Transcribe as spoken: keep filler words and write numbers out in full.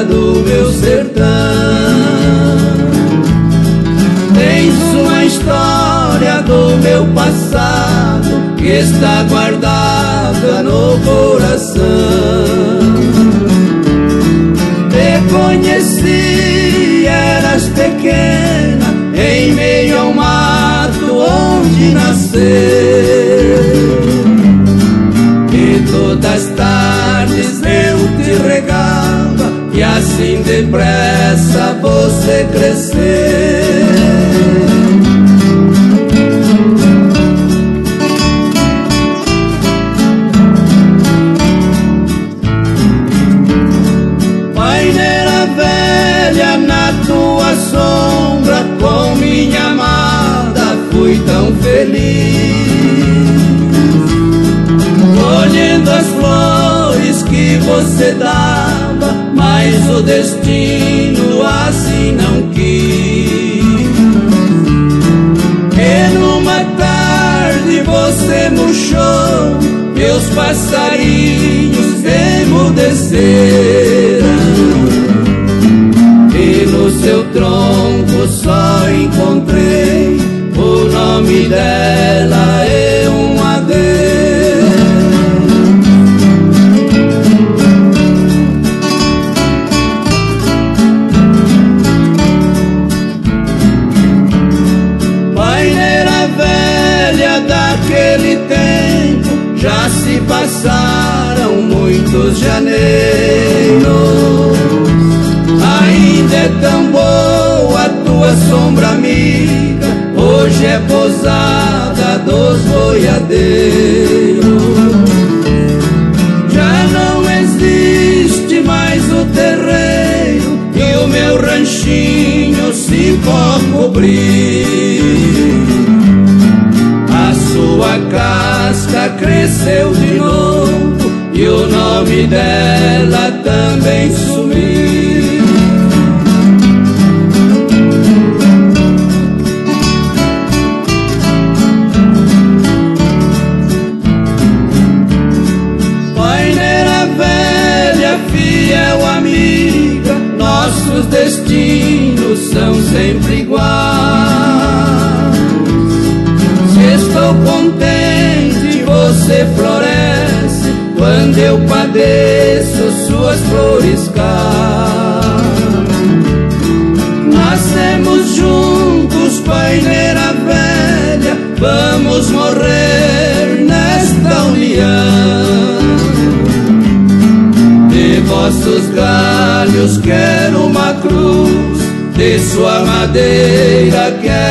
do meu sertão. Tens uma história do meu passado que está guardada no coração. Te conheci, eras pequena, em meio ao mato onde nasceu, e todas as tardes eu te regava, e assim depressa você cresceu. Paineira velha, na tua sombra, com minha amada fui tão feliz, colhendo as flores que você dava, mas o destino assim não quis. E numa tarde você murchou, meus passarinhos emudeceram, e no seu tronco só encontrei o nome dela e um adeus. Paineira velha, daquele tempo já se passaram muitos janeiros. Ainda é tão boa a tua sombra amiga, hoje é pousada dos boiadeiros. Já não existe mais o terreiro, e o meu ranchinho cipó cobriu. A sua casca cresceu de novo, e o nome dela também sumiu. Paineira velha, fiel amiga, nossos destinos são sempre iguais. Se estou contente, você floresce, quando eu padeço, suas flores caem. Nascemos juntos, paineira velha, vamos morrer nesta união. De vossos galhos quero uma cruz, de sua madeira quero